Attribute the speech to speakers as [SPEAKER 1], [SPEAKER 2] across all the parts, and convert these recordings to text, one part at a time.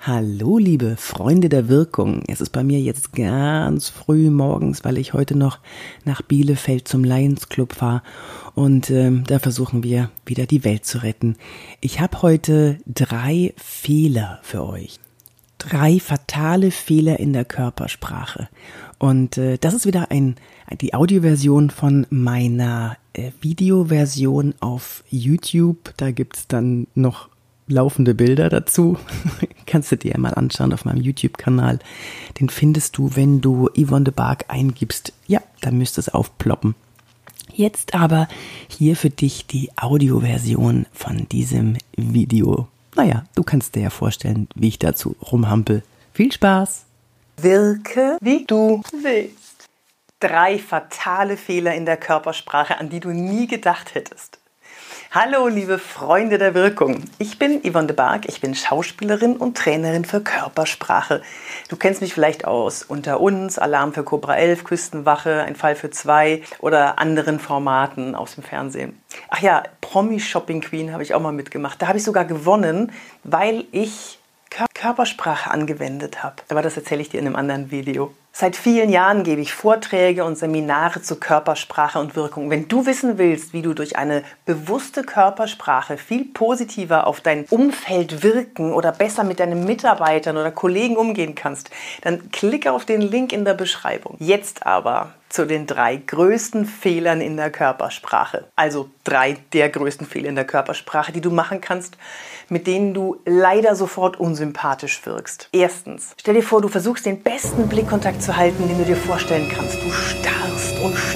[SPEAKER 1] Hallo liebe Freunde der Wirkung, es ist bei mir jetzt ganz früh morgens, weil ich heute noch nach Bielefeld zum Lions Club fahre und da versuchen wir wieder die Welt zu retten. Ich habe heute 3 Fehler für euch. 3 fatale Fehler in der Körpersprache und das ist wieder die Audioversion von meiner Videoversion auf YouTube. Da gibt's dann noch laufende Bilder dazu. Kannst du dir mal anschauen auf meinem YouTube-Kanal. Den findest du, wenn du Yvonne de Barg eingibst. Ja, dann müsste es aufploppen. Jetzt aber hier für dich die Audioversion von diesem Video. Naja, du kannst dir ja vorstellen, wie ich dazu rumhampel. Viel Spaß! Wirke, wie du willst. 3 fatale Fehler in der Körpersprache, an die du nie gedacht hättest. Hallo liebe Freunde der Wirkung, ich bin Yvonne de Barg, ich bin Schauspielerin und Trainerin für Körpersprache. Du kennst mich vielleicht aus Unter uns, Alarm für Cobra 11, Küstenwache, Ein Fall für 2 oder anderen Formaten aus dem Fernsehen. Ach ja, Promi Shopping Queen habe ich auch mal mitgemacht. Da habe ich sogar gewonnen, weil ich Körpersprache angewendet habe. Aber das erzähle ich dir in einem anderen Video. Seit vielen Jahren gebe ich Vorträge und Seminare zu Körpersprache und Wirkung. Wenn du wissen willst, wie du durch eine bewusste Körpersprache viel positiver auf dein Umfeld wirken oder besser mit deinen Mitarbeitern oder Kollegen umgehen kannst, dann klicke auf den Link in der Beschreibung. Jetzt aber zu den 3 größten Fehlern in der Körpersprache. Also 3 der größten Fehler in der Körpersprache, die du machen kannst, mit denen du leider sofort unsympathisch wirkst. Erstens, stell dir vor, du versuchst den besten Blickkontakt zu halten, den du dir vorstellen kannst. Du starrst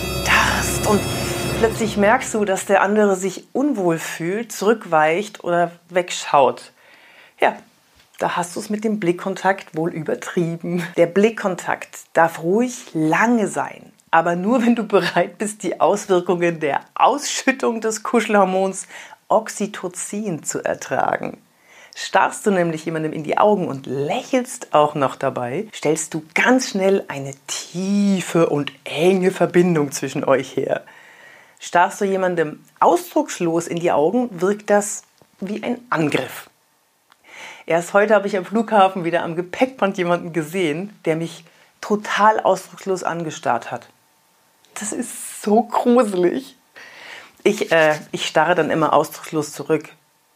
[SPEAKER 1] und plötzlich merkst du, dass der andere sich unwohl fühlt, zurückweicht oder wegschaut. Ja, da hast du es mit dem Blickkontakt wohl übertrieben. Der Blickkontakt darf ruhig lange sein, aber nur wenn du bereit bist, die Auswirkungen der Ausschüttung des Kuschelhormons Oxytocin zu ertragen. Starrst du nämlich jemandem in die Augen und lächelst auch noch dabei, stellst du ganz schnell eine tiefe und enge Verbindung zwischen euch her. Starrst du jemandem ausdruckslos in die Augen, wirkt das wie ein Angriff. Erst heute habe ich am Flughafen wieder am Gepäckband jemanden gesehen, der mich total ausdruckslos angestarrt hat. Das ist so gruselig. Ich starre dann immer ausdruckslos zurück.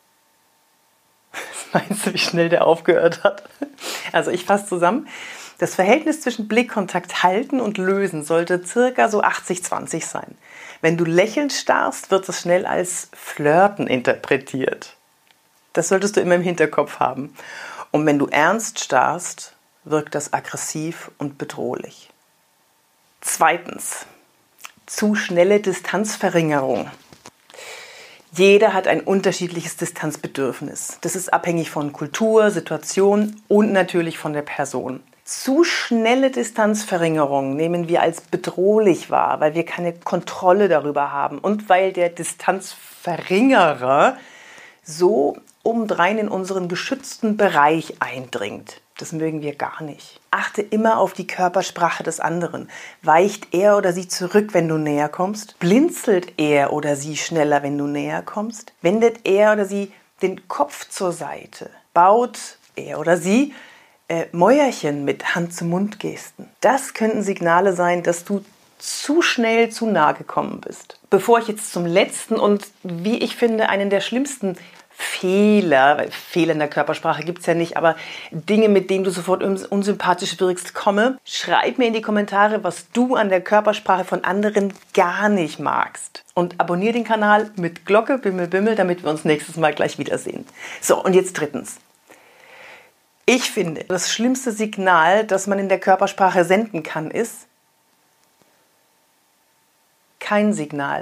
[SPEAKER 1] Was meinst du, wie schnell der aufgehört hat? Also ich fasse zusammen. Das Verhältnis zwischen Blickkontakt halten und lösen sollte circa so 80-20 sein. Wenn du lächelnd starrst, wird das schnell als Flirten interpretiert. Das solltest du immer im Hinterkopf haben. Und wenn du ernst starrst, wirkt das aggressiv und bedrohlich. Zweitens, zu schnelle Distanzverringerung. Jeder hat ein unterschiedliches Distanzbedürfnis. Das ist abhängig von Kultur, Situation und natürlich von der Person. Zu schnelle Distanzverringerung nehmen wir als bedrohlich wahr, weil wir keine Kontrolle darüber haben und weil der Distanzverringerer so obendrein in unseren geschützten Bereich eindringt. Das mögen wir gar nicht. Achte immer auf die Körpersprache des anderen. Weicht er oder sie zurück, wenn du näher kommst? Blinzelt er oder sie schneller, wenn du näher kommst? Wendet er oder sie den Kopf zur Seite? Baut er oder sie Mäuerchen mit Hand-zu-Mund-Gesten? Das könnten Signale sein, dass du zu schnell zu nah gekommen bist. Bevor ich jetzt zum letzten und, wie ich finde, einen der schlimmsten Fehler, weil Fehler in der Körpersprache gibt es ja nicht, aber Dinge, mit denen du sofort unsympathisch wirkst, komme, schreib mir in die Kommentare, was du an der Körpersprache von anderen gar nicht magst. Und abonniere den Kanal mit Glocke, Bimmel, Bimmel, damit wir uns nächstes Mal gleich wiedersehen. So, und jetzt drittens. Ich finde, das schlimmste Signal, das man in der Körpersprache senden kann, ist kein Signal.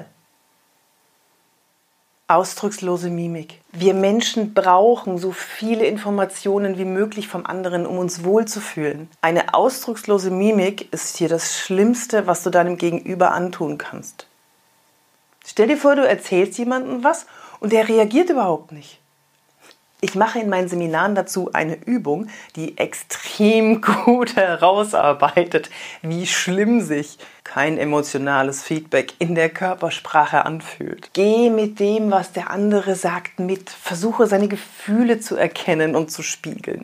[SPEAKER 1] Ausdruckslose Mimik. Wir Menschen brauchen so viele Informationen wie möglich vom anderen, um uns wohlzufühlen. Eine ausdruckslose Mimik ist hier das Schlimmste, was du deinem Gegenüber antun kannst. Stell dir vor, du erzählst jemandem was und der reagiert überhaupt nicht. Ich mache in meinen Seminaren dazu eine Übung, die extrem gut herausarbeitet, wie schlimm sich kein emotionales Feedback in der Körpersprache anfühlt. Geh mit dem, was der andere sagt, mit. Versuche seine Gefühle zu erkennen und zu spiegeln.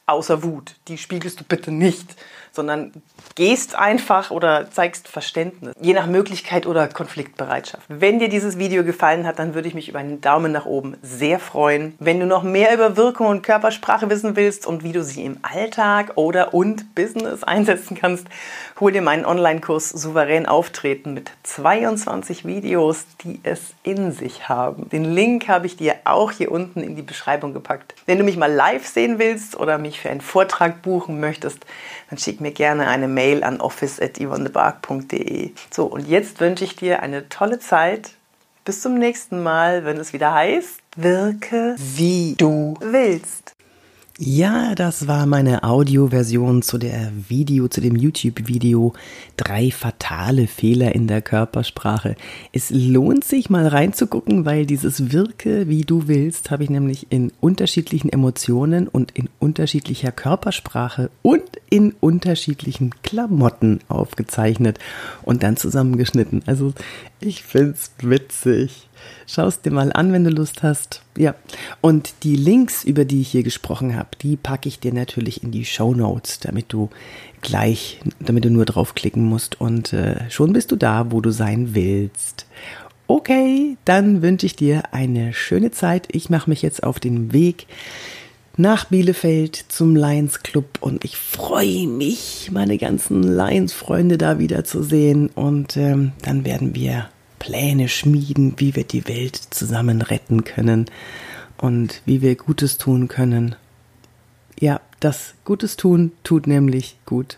[SPEAKER 1] außer Wut. Die spiegelst du bitte nicht, sondern gehst einfach oder zeigst Verständnis, je nach Möglichkeit oder Konfliktbereitschaft. Wenn dir dieses Video gefallen hat, dann würde ich mich über einen Daumen nach oben sehr freuen. Wenn du noch mehr über Wirkung und Körpersprache wissen willst und wie du sie im Alltag und Business einsetzen kannst, hol dir meinen Online-Kurs Souverän Auftreten mit 22 Videos, die es in sich haben. Den Link habe ich dir auch hier unten in die Beschreibung gepackt. Wenn du mich mal live sehen willst oder mich für einen Vortrag buchen möchtest, dann schick mir gerne eine Mail an office@yvonnebark.de. So, und jetzt wünsche ich dir eine tolle Zeit. Bis zum nächsten Mal, wenn es wieder heißt, wirke wie du willst.
[SPEAKER 2] Ja, das war meine Audioversion zu dem YouTube-Video 3 fatale Fehler in der Körpersprache. Es lohnt sich mal reinzugucken, weil dieses Wirke wie du willst habe ich nämlich in unterschiedlichen Emotionen und in unterschiedlicher Körpersprache und in unterschiedlichen Klamotten aufgezeichnet und dann zusammengeschnitten. Also ich find's witzig. Schau es dir mal an, wenn du Lust hast. Ja, und die Links, über die ich hier gesprochen habe, die packe ich dir natürlich in die Shownotes, damit du nur draufklicken musst und schon bist du da, wo du sein willst. Okay, dann wünsche ich dir eine schöne Zeit. Ich mache mich jetzt auf den Weg nach Bielefeld zum Lions Club und ich freue mich, meine ganzen Lions-Freunde da wieder zu sehen und dann werden wir Pläne schmieden, wie wir die Welt zusammen retten können und wie wir Gutes tun können. Ja, das Gutes tun tut nämlich gut.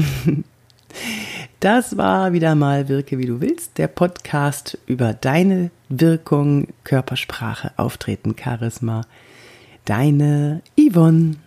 [SPEAKER 2] Das war wieder mal Wirke wie du willst, der Podcast über deine Wirkung, Körpersprache, Auftreten, Charisma. Deine Yvonne.